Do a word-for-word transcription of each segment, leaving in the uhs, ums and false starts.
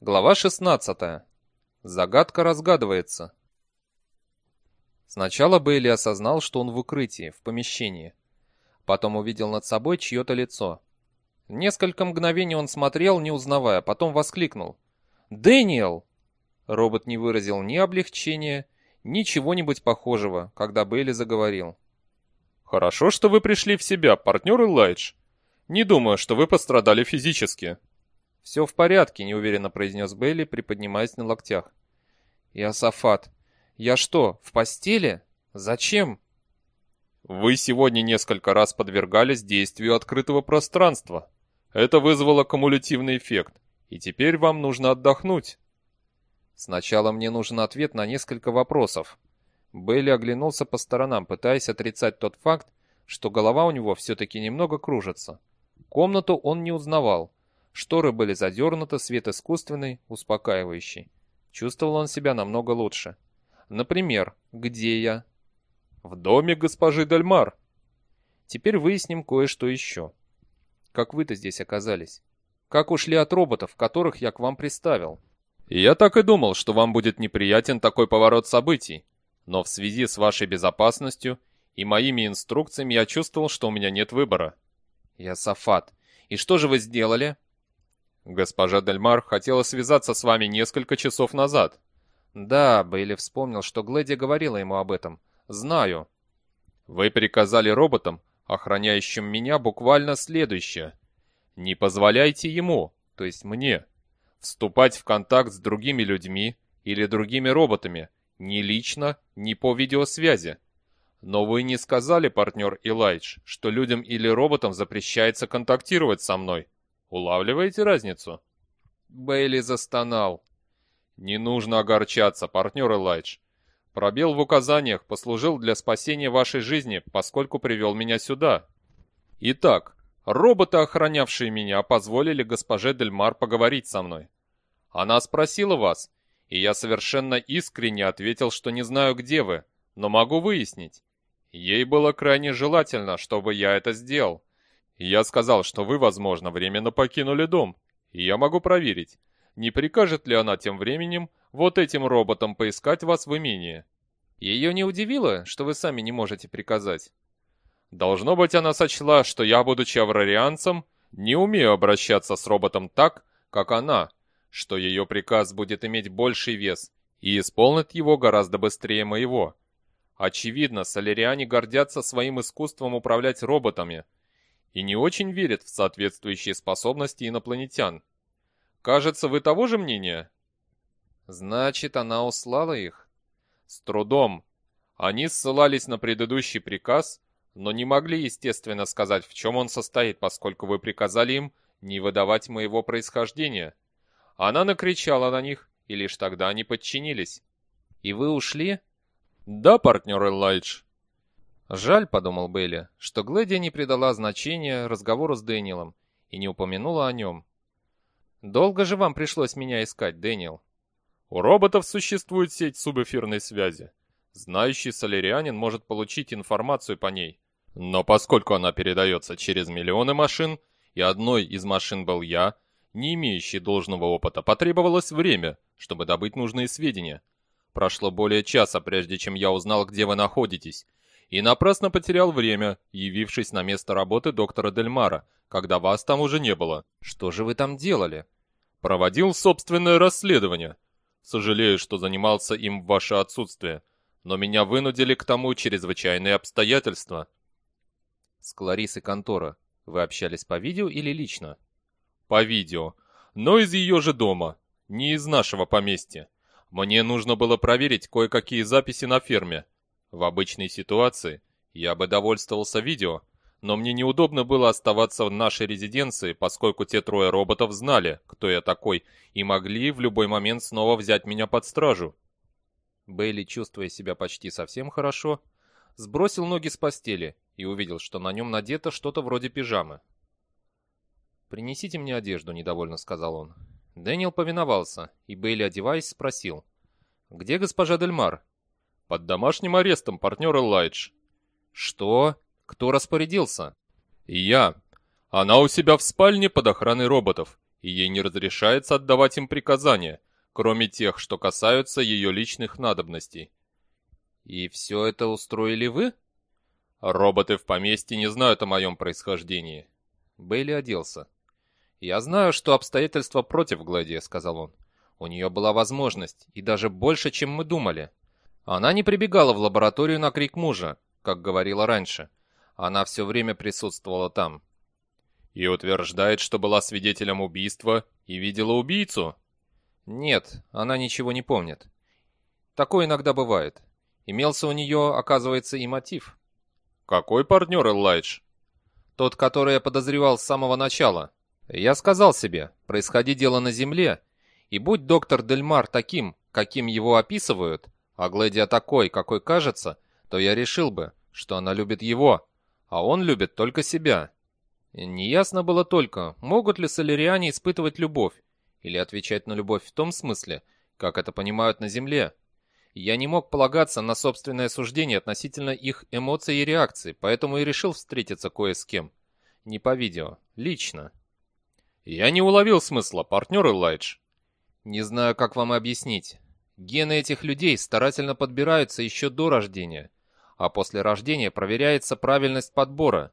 Глава шестнадцатая. Загадка разгадывается. Сначала Бейли осознал, что он в укрытии, в помещении. Потом увидел над собой чье-то лицо. Несколько мгновений он смотрел, не узнавая, потом воскликнул. «Дэниел!» Робот не выразил ни облегчения, ни чего-нибудь похожего, когда Бейли заговорил. «Хорошо, что вы пришли в себя, партнер Элайдж. Не думаю, что вы пострадали физически». «Все в порядке», — неуверенно произнес Бейли, приподнимаясь на локтях. «Иосафат, я что, в постели? Зачем?» «Вы сегодня несколько раз подвергались действию открытого пространства. Это вызвало кумулятивный эффект, и теперь вам нужно отдохнуть». «Сначала мне нужен ответ на несколько вопросов». Бейли оглянулся по сторонам, пытаясь отрицать тот факт, что голова у него все-таки немного кружится. Комнату он не узнавал. Шторы были задернуты, свет искусственный, успокаивающий. Чувствовал он себя намного лучше. Например, где я? В доме госпожи Дельмар. Теперь выясним кое-что еще. Как вы-то здесь оказались? Как ушли от роботов, которых я к вам приставил? Я так и думал, что вам будет неприятен такой поворот событий. Но в связи с вашей безопасностью и моими инструкциями я чувствовал, что у меня нет выбора. Иосафат, и что же вы сделали? Госпожа Дельмар хотела связаться с вами несколько часов назад. Да, Бейли вспомнил, что Глэди говорила ему об этом. Знаю. Вы приказали роботам, охраняющим меня, буквально следующее. Не позволяйте ему, то есть мне, вступать в контакт с другими людьми или другими роботами, ни лично, ни по видеосвязи. Но вы не сказали, партнер Элайдж, что людям или роботам запрещается контактировать со мной. Улавливаете разницу? Бейли застонал. Не нужно огорчаться, партнер Элайдж. Пробел в указаниях послужил для спасения вашей жизни, поскольку привел меня сюда. Итак, роботы, охранявшие меня, позволили госпоже Дельмар поговорить со мной. Она спросила вас, и я совершенно искренне ответил, что не знаю, где вы, но могу выяснить. Ей было крайне желательно, чтобы я это сделал. Я сказал, что вы, возможно, временно покинули дом, и я могу проверить, не прикажет ли она тем временем вот этим роботам поискать вас в имении. Ее не удивило, что вы сами не можете приказать? Должно быть, она сочла, что я, будучи аврарианцем, не умею обращаться с роботом так, как она, что ее приказ будет иметь больший вес и исполнит его гораздо быстрее моего. Очевидно, соляриане гордятся своим искусством управлять роботами и не очень верят в соответствующие способности инопланетян. Кажется, вы того же мнения? Значит, она услала их? С трудом. Они ссылались на предыдущий приказ, но не могли, естественно, сказать, в чем он состоит, поскольку вы приказали им не выдавать моего происхождения. Она накричала на них, и лишь тогда они подчинились. И вы ушли? Да, партнер Элайдж. Жаль, подумал Бейли, что Глэди не придала значения разговору с Дэниелом и не упомянула о нем. Долго же вам пришлось меня искать, Дэниел? У роботов существует сеть субэфирной связи. Знающий солярианин может получить информацию по ней. Но поскольку она передается через миллионы машин, и одной из машин был я, не имеющий должного опыта, потребовалось время, чтобы добыть нужные сведения. Прошло более часа, прежде чем я узнал, где вы находитесь, и напрасно потерял время, явившись на место работы доктора Дельмара, когда вас там уже не было. Что же вы там делали? Проводил собственное расследование. Сожалею, что занимался им в ваше отсутствие, но меня вынудили к тому чрезвычайные обстоятельства. С Кларисой Контора вы общались по видео или лично? По видео, но из ее же дома, не из нашего поместья. Мне нужно было проверить кое-какие записи на ферме. В обычной ситуации я бы довольствовался видео, но мне неудобно было оставаться в нашей резиденции, поскольку те трое роботов знали, кто я такой, и могли в любой момент снова взять меня под стражу. Бейли, чувствуя себя почти совсем хорошо, сбросил ноги с постели и увидел, что на нем надето что-то вроде пижамы. «Принесите мне одежду», — недовольно сказал он. Дэниел повиновался, и Бейли, одеваясь, спросил. «Где госпожа Дельмар?» «Под домашним арестом, партнер Элайдж». «Что? Кто распорядился?» «Я. Она у себя в спальне под охраной роботов, и ей не разрешается отдавать им приказания, кроме тех, что касаются ее личных надобностей. И все это устроили вы? Роботы в поместье не знают о моем происхождении. Бейли оделся. «Я знаю, что обстоятельства против Глэди», — сказал он. «У нее была возможность, и даже больше, чем мы думали. Она не прибегала в лабораторию на крик мужа, как говорила раньше. Она все время присутствовала там». «И утверждает, что была свидетелем убийства и видела убийцу?» «Нет, она ничего не помнит. Такое иногда бывает. Имелся у нее, оказывается, и мотив». «Какой партнер, Элайдж?» «Тот, который я подозревал с самого начала. Я сказал себе, происходи дело на земле, и будь доктор Дельмар таким, каким его описывают, а Глэдия такой, какой кажется, то я решил бы, что она любит его, а он любит только себя». Неясно было только, могут ли соляриане испытывать любовь, или отвечать на любовь в том смысле, как это понимают на Земле. Я не мог полагаться на собственное суждение относительно их эмоций и реакций, поэтому и решил встретиться кое с кем. Не по видео, лично. «Я не уловил смысла, партнер Элайдж». Не знаю, как вам объяснить. Гены этих людей старательно подбираются еще до рождения, а после рождения проверяется правильность подбора.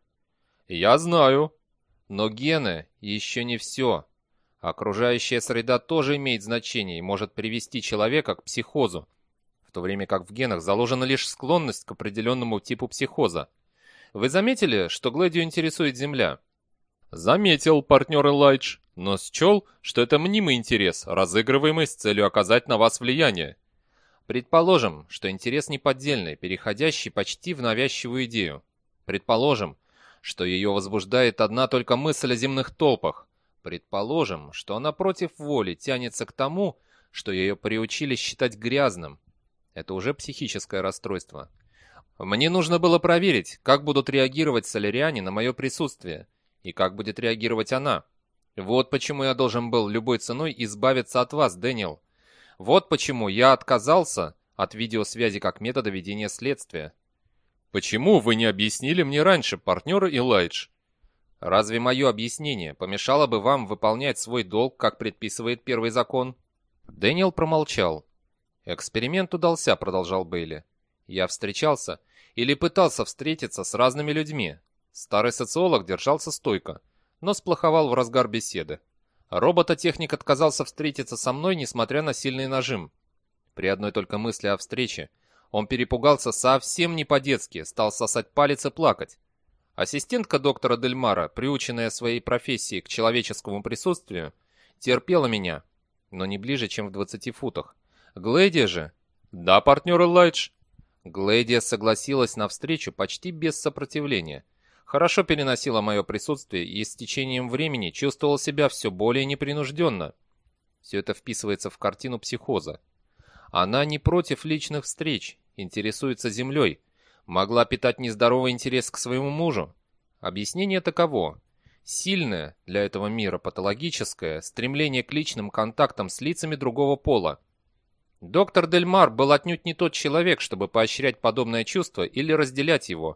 «Я знаю». Но гены еще не все. Окружающая среда тоже имеет значение и может привести человека к психозу, в то время как в генах заложена лишь склонность к определенному типу психоза. Вы заметили, что Глэдию интересует Земля? «Заметил, партнер Элайдж, но счел, что это мнимый интерес, разыгрываемый с целью оказать на вас влияние». Предположим, что интерес неподдельный, переходящий почти в навязчивую идею. Предположим, что ее возбуждает одна только мысль о земных толпах. Предположим, что она против воли тянется к тому, что ее приучили считать грязным. Это уже психическое расстройство. Мне нужно было проверить, как будут реагировать соляриане на мое присутствие, и как будет реагировать она. Вот почему я должен был любой ценой избавиться от вас, Дэниел. Вот почему я отказался от видеосвязи как метода ведения следствия. «Почему вы не объяснили мне раньше, партнер Элайдж?» Разве мое объяснение помешало бы вам выполнять свой долг, как предписывает первый закон?» Дэниел промолчал. «Эксперимент удался», — продолжал Бейли. «Я встречался или пытался встретиться с разными людьми. Старый социолог держался стойко, но сплоховал в разгар беседы. Робототехник отказался встретиться со мной, несмотря на сильный нажим. При одной только мысли о встрече он перепугался совсем не по-детски, стал сосать палец и плакать. Ассистентка доктора Дельмара, приученная своей профессией к человеческому присутствию, терпела меня, но не ближе, чем в двадцати футах. Глэдия же... «Да, партнер Элайдж». Глэдия согласилась на встречу почти без сопротивления. Хорошо переносила мое присутствие и с течением времени чувствовала себя все более непринужденно. Все это вписывается в картину психоза. Она не против личных встреч, интересуется землей, могла питать нездоровый интерес к своему мужу. Объяснение таково. Сильное для этого мира патологическое стремление к личным контактам с лицами другого пола. Доктор Дельмар был отнюдь не тот человек, чтобы поощрять подобное чувство или разделять его.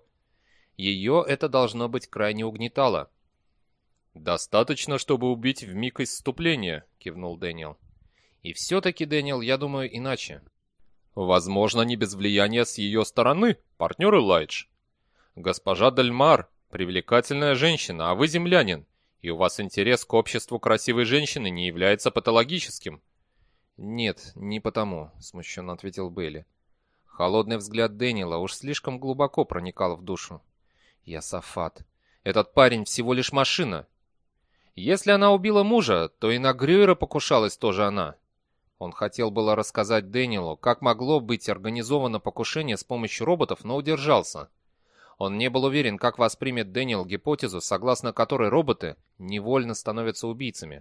Ее это должно быть крайне угнетало. «Достаточно, чтобы убить вмиг исступления», — кивнул Дэниел. «И все-таки, Дэниел, я думаю иначе». «Возможно, не без влияния с ее стороны, партнер Элайдж. Госпожа Дельмар — привлекательная женщина, а вы землянин, и у вас интерес к обществу красивой женщины не является патологическим». «Нет, не потому», — смущенно ответил Бейли. Холодный взгляд Дэниела уж слишком глубоко проникал в душу. «Я Сафат. Этот парень всего лишь машина. Если она убила мужа, то и на Грюера покушалась тоже она». Он хотел было рассказать Дэниелу, как могло быть организовано покушение с помощью роботов, но удержался. Он не был уверен, как воспримет Дэниел гипотезу, согласно которой роботы невольно становятся убийцами.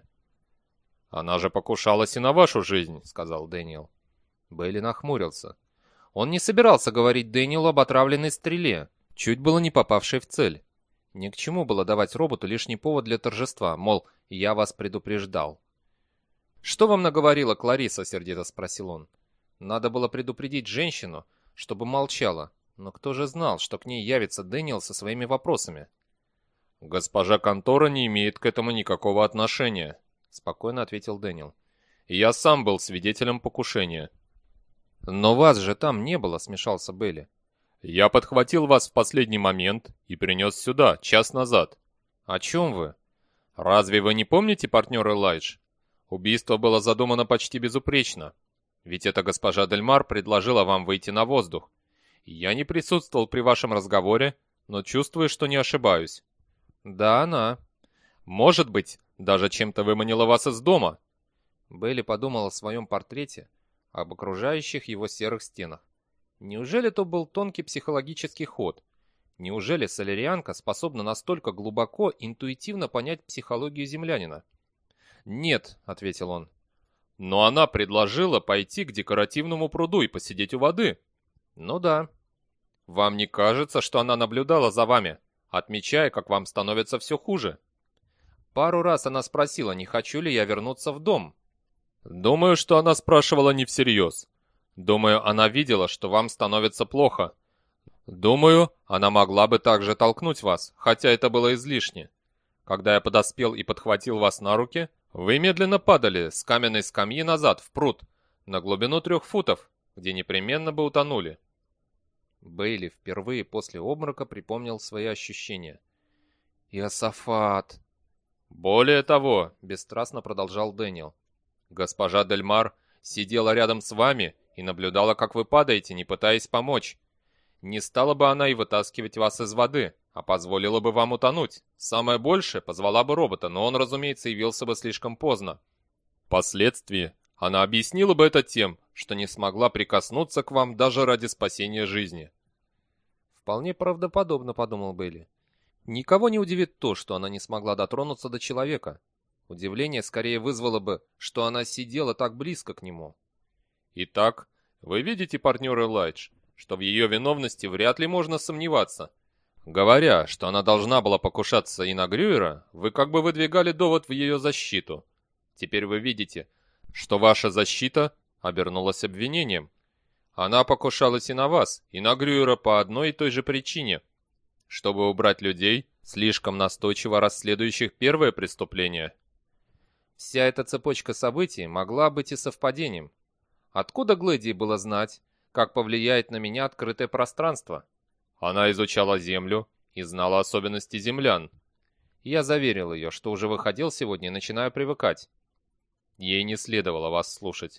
«Она же покушалась и на вашу жизнь», — сказал Дэниел. Бейли нахмурился. Он не собирался говорить Дэниелу об отравленной стреле, чуть было не попавшей в цель. Ни к чему было давать роботу лишний повод для торжества, мол, я вас предупреждал. «Что вам наговорила Клариса?» — сердито спросил он. Надо было предупредить женщину, чтобы молчала, но кто же знал, что к ней явится Дэниел со своими вопросами? «Госпожа Контора не имеет к этому никакого отношения». — спокойно ответил Дэниел. «Я сам был свидетелем покушения». «Но вас же там не было», — смешался Бейли. «Я подхватил вас в последний момент и принес сюда, час назад». «О чем вы?» «Разве вы не помните, партнер Элайдж? Убийство было задумано почти безупречно. Ведь эта госпожа Дельмар предложила вам выйти на воздух. Я не присутствовал при вашем разговоре, но чувствую, что не ошибаюсь». «Да, она». «Может быть, даже чем-то выманила вас из дома». Бейли подумал о своем портрете, об окружающих его серых стенах. Неужели то был тонкий психологический ход? Неужели солярианка способна настолько глубоко, интуитивно понять психологию землянина? «Нет», — ответил он. «Но она предложила пойти к декоративному пруду и посидеть у воды». «Ну да». «Вам не кажется, что она наблюдала за вами, отмечая, как вам становится все хуже?» Пару раз она спросила, не хочу ли я вернуться в дом. «Думаю, что она спрашивала не всерьез. Думаю, она видела, что вам становится плохо. Думаю, она могла бы также толкнуть вас, хотя это было излишне. Когда я подоспел и подхватил вас на руки, вы медленно падали с каменной скамьи назад в пруд, на глубину трех футов, где непременно бы утонули». Бейли впервые после обморока припомнил свои ощущения. «Иосафат!» «Более того», — бесстрастно продолжал Дэниел, «госпожа Дельмар сидела рядом с вами и наблюдала, как вы падаете, не пытаясь помочь. Не стала бы она и вытаскивать вас из воды, а позволила бы вам утонуть. Самое большее позвала бы робота, но он, разумеется, явился бы слишком поздно. Впоследствии она объяснила бы это тем, что не смогла прикоснуться к вам даже ради спасения жизни». «Вполне правдоподобно», — подумал Бейли. «Никого не удивит то, что она не смогла дотронуться до человека. Удивление скорее вызвало бы, что она сидела так близко к нему». «Итак, вы видите, партнер Элайдж, что в ее виновности вряд ли можно сомневаться. Говоря, что она должна была покушаться и на Грюера, вы как бы выдвигали довод в ее защиту. Теперь вы видите, что ваша защита обернулась обвинением. Она покушалась и на вас, и на Грюера по одной и той же причине, чтобы убрать людей, слишком настойчиво расследующих первое преступление». Вся эта цепочка событий могла быть и совпадением. Откуда Глэдии было знать, как повлияет на меня открытое пространство? Она изучала Землю и знала особенности землян. Я заверил ее, что уже выходил сегодня и начинаю привыкать. Ей не следовало вас слушать.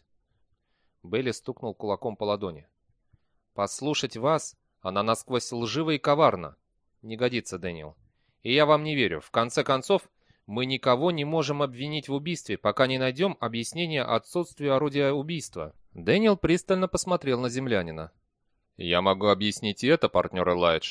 Бейли стукнул кулаком по ладони. Послушать вас, она насквозь лжива и коварна. Не годится, Дэниел. И я вам не верю. В конце концов, мы никого не можем обвинить в убийстве, пока не найдем объяснения отсутствию орудия убийства. Дэниел пристально посмотрел на землянина. «Я могу объяснить и это, партнер Элайдж».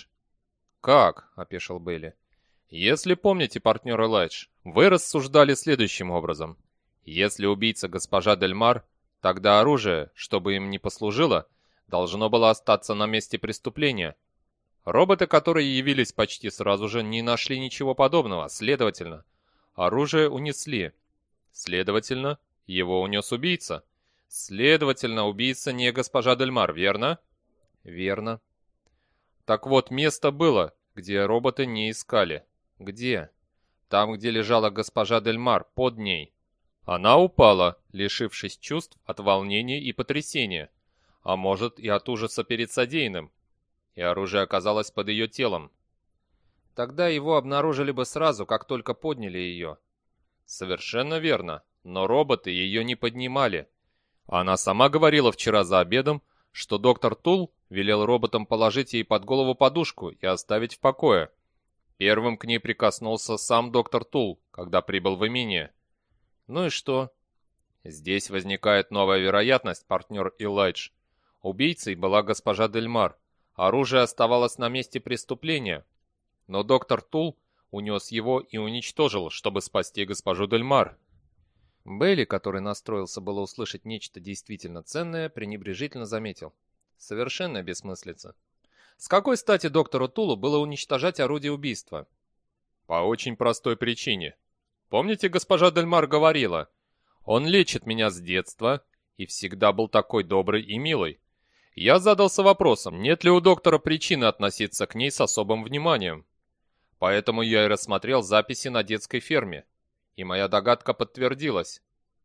«Как?» — опешил Бейли. «Если помните, партнер Элайдж, вы рассуждали следующим образом. Если убийца госпожа Дельмар, тогда оружие, чтобы им не послужило, должно было остаться на месте преступления. Роботы, которые явились почти сразу же, не нашли ничего подобного, следовательно, оружие унесли. Следовательно, его унес убийца. Следовательно, убийца не госпожа Дельмар, верно?» «Верно». «Так вот, место было, где роботы не искали». «Где?» «Там, где лежала госпожа Дельмар, под ней. Она упала, лишившись чувств от волнения и потрясения, а может и от ужаса перед содеянным, и оружие оказалось под ее телом». «Тогда его обнаружили бы сразу, как только подняли ее». «Совершенно верно, но роботы ее не поднимали. Она сама говорила вчера за обедом, что доктор Тул велел роботам положить ей под голову подушку и оставить в покое. Первым к ней прикоснулся сам доктор Тул, когда прибыл в имение». «Ну и что?» «Здесь возникает новая вероятность, партнер Элайдж. Убийцей была госпожа Дельмар. Оружие оставалось на месте преступления, но доктор Тул унес его и уничтожил, чтобы спасти госпожу Дельмар». Бейли, который настроился было услышать нечто действительно ценное, пренебрежительно заметил. Совершенно бессмыслица. С какой стати доктору Тулу было уничтожать орудие убийства? По очень простой причине. Помните, госпожа Дельмар говорила, «Он лечит меня с детства и всегда был такой добрый и милый». Я задался вопросом, нет ли у доктора причины относиться к ней с особым вниманием. Поэтому я и рассмотрел записи на детской ферме. И моя догадка подтвердилась.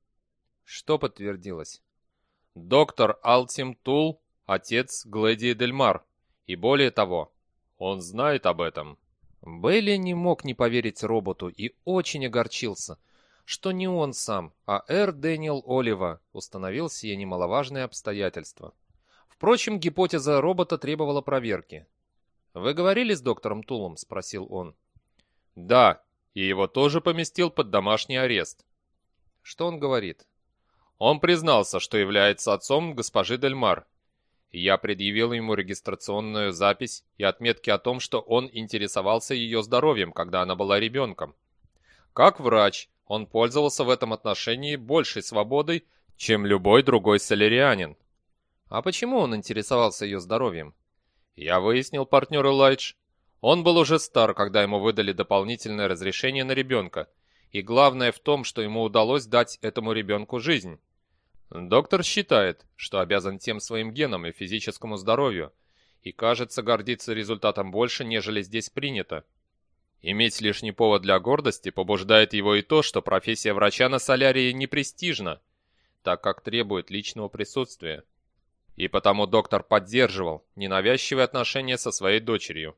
Что подтвердилось? Доктор Алтим Тул – отец Глэдии Дельмар. И более того, он знает об этом. Бейли не мог не поверить роботу и очень огорчился, что не он сам, а Эр Дэниел Олива установил сие немаловажное обстоятельство. Впрочем, гипотеза робота требовала проверки. «Вы говорили с доктором Тулом?» – спросил он. «Да, и его тоже поместил под домашний арест». «Что он говорит?» «Он признался, что является отцом госпожи Дельмар. Я предъявил ему регистрационную запись и отметки о том, что он интересовался ее здоровьем, когда она была ребенком. Как врач, он пользовался в этом отношении большей свободой, чем любой другой солярианин». «А почему он интересовался ее здоровьем?» Я выяснил, партнер Элайдж. Он был уже стар, когда ему выдали дополнительное разрешение на ребенка, и главное в том, что ему удалось дать этому ребенку жизнь. Доктор считает, что обязан тем своим генам и физическому здоровью, и, кажется, гордится результатом больше, нежели здесь принято. Иметь лишний повод для гордости побуждает его и то, что профессия врача на Солярии не престижна, так как требует личного присутствия. И потому доктор поддерживал ненавязчивые отношения со своей дочерью.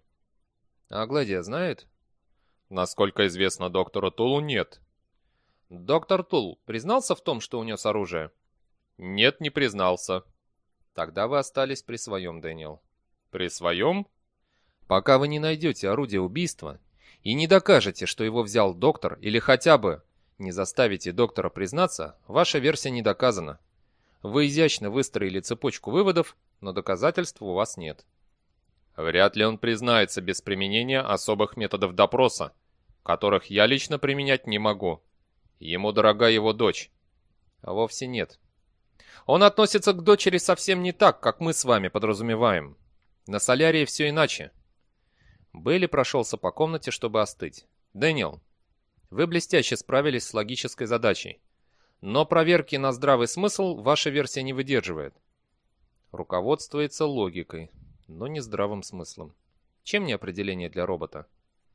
А Глэдия знает? Насколько известно доктору Тулу, нет. Доктор Тул признался в том, что унес оружие? Нет, не признался. Тогда вы остались при своем, Дэниел. При своем? Пока вы не найдете орудие убийства и не докажете, что его взял доктор, или хотя бы не заставите доктора признаться, ваша версия не доказана. Вы изящно выстроили цепочку выводов, но доказательств у вас нет. Вряд ли он признается без применения особых методов допроса, которых я лично применять не могу. Ему дорога его дочь. А вовсе нет. Он относится к дочери совсем не так, как мы с вами подразумеваем. На Солярии все иначе. Бейли прошелся по комнате, чтобы остыть. Дэниел, вы блестяще справились с логической задачей. Но проверки на здравый смысл ваша версия не выдерживает. Руководствуется логикой, но не здравым смыслом. Чем не определение для робота?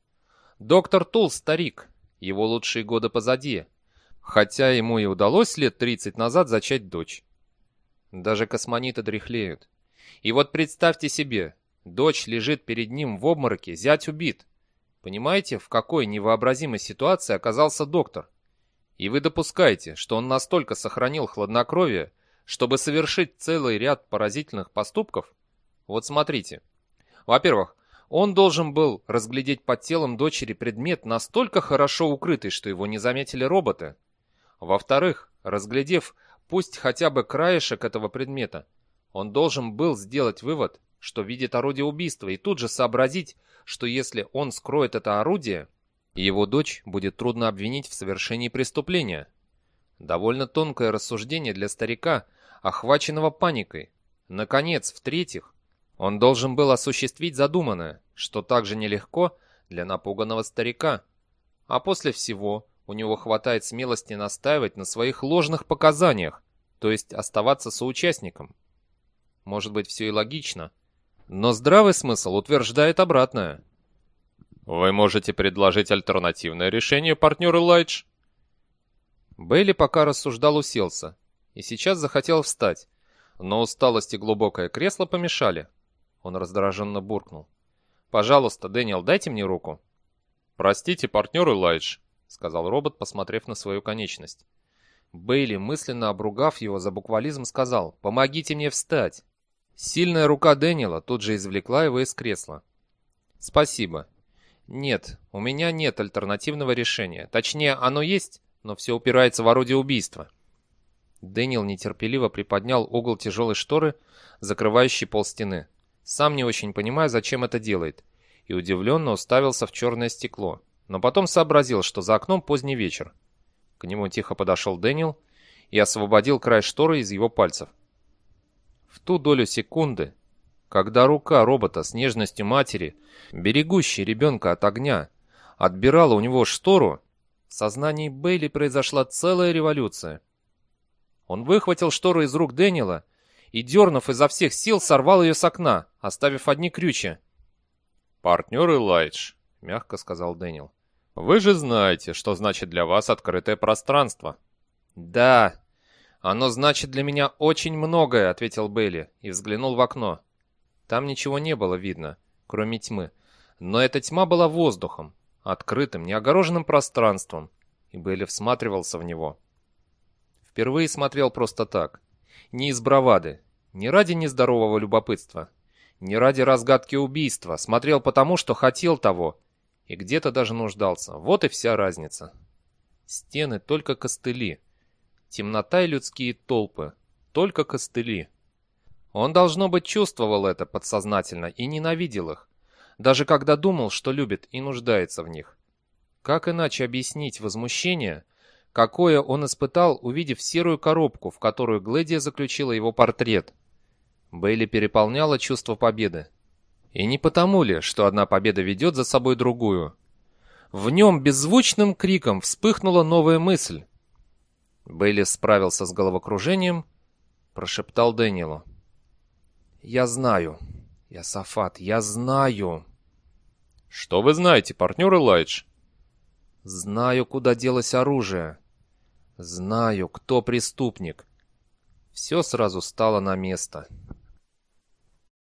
Доктор Тул старик, его лучшие годы позади, хотя ему и удалось лет тридцать назад зачать дочь. Даже космониты дряхлеют. И вот представьте себе, дочь лежит перед ним в обмороке, зять убит. Понимаете, в какой невообразимой ситуации оказался доктор? И вы допускаете, что он настолько сохранил хладнокровие, чтобы совершить целый ряд поразительных поступков? Вот смотрите. Во-первых, он должен был разглядеть под телом дочери предмет настолько хорошо укрытый, что его не заметили роботы. Во-вторых, разглядев пусть хотя бы краешек этого предмета, он должен был сделать вывод, что видит орудие убийства, и тут же сообразить, что если он скроет это орудие, его дочь будет трудно обвинить в совершении преступления. Довольно тонкое рассуждение для старика, охваченного паникой. Наконец, в-третьих, он должен был осуществить задуманное, что также нелегко для напуганного старика. А после всего у него хватает смелости настаивать на своих ложных показаниях, то есть оставаться соучастником. Может быть, все и логично, но здравый смысл утверждает обратное. Вы можете предложить альтернативное решение, партнер Элайдж? Бейли пока рассуждал, уселся, и сейчас захотел встать, но усталость и глубокое кресло помешали. Он раздраженно буркнул. «Пожалуйста, Дэниел, дайте мне руку». «Простите, партнер Элайдж», — сказал робот, посмотрев на свою конечность. Бейли, мысленно обругав его за буквализм, сказал: «Помогите мне встать». Сильная рука Дэниела тут же извлекла его из кресла. «Спасибо. Нет, у меня нет альтернативного решения. Точнее, оно есть, но все упирается в орудие убийства». Дэниел нетерпеливо приподнял угол тяжелой шторы, закрывающей полстены. Сам не очень понимая, зачем это делает, и удивленно уставился в черное стекло, но потом сообразил, что за окном поздний вечер. К нему тихо подошел Дэниел и освободил край шторы из его пальцев. В ту долю секунды, когда рука робота с нежностью матери, берегущей ребенка от огня, отбирала у него штору, в сознании Бейли произошла целая революция. Он выхватил штору из рук Дэниела и, дернув изо всех сил, сорвал ее с окна, оставив одни крючья. «Партнер Элайдж», — мягко сказал Дэниел, — Вы же знаете, что значит для вас открытое пространство. Да, оно значит для меня очень многое, ответил Бейли и взглянул в окно. Там ничего не было видно, кроме тьмы. Но эта тьма была воздухом, открытым, неогороженным пространством, и Бейли всматривался в него. Впервые смотрел просто так. Не из бравады, не ради нездорового любопытства, не ради разгадки убийства. Смотрел потому, что хотел того, и где-то даже нуждался. Вот и вся разница. Стены только костыли. Темнота и людские толпы. Только костыли. Он, должно быть, чувствовал это подсознательно и ненавидел их, даже когда думал, что любит и нуждается в них. Как иначе объяснить возмущение, какое он испытал, увидев серую коробку, в которую Глэдия заключила его портрет? Бейли переполняло чувство победы. И не потому ли, что одна победа ведет за собой другую? В нем беззвучным криком вспыхнула новая мысль. Бейли справился с головокружением, прошептал Дэниелу. «Я знаю, Йосафат, я знаю». «Что вы знаете, партнер Элайдж?» «Знаю, куда делось оружие. Знаю, кто преступник». Все сразу стало на место.